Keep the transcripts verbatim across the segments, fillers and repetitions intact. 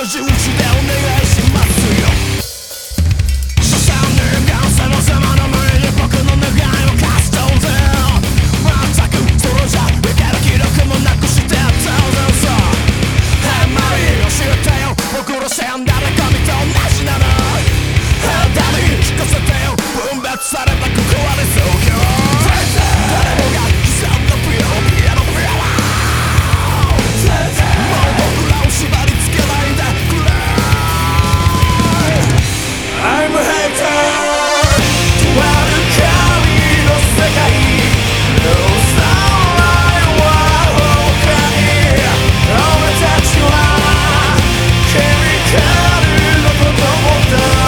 居住地でお願いしますよ。所詮人間様々な無理に僕の願いを貸しとぜ。全くそれじゃいける気力もなくして当然さ。はいマリー教えてよ僕のせん誰かみと同じなの。ダメ聞かせてよ分別されたここは理想郷。誰もが刻んだピアノピアノピアノ。もう僕らを縛り付けないでくれ。 I'm a hater とある神の世界のさらいは崩壊。俺たちはケミカルの子供だ。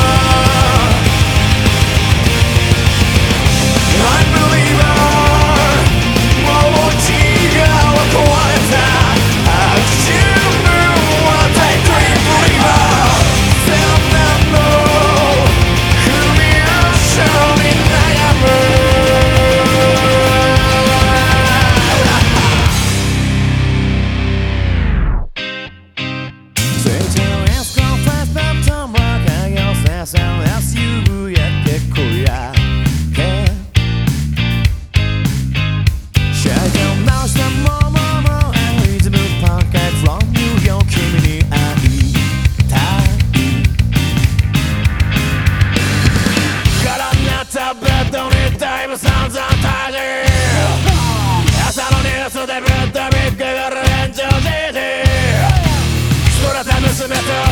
朝のニュースでぶっ飛びっくぐる延長 ジーティー それで娘と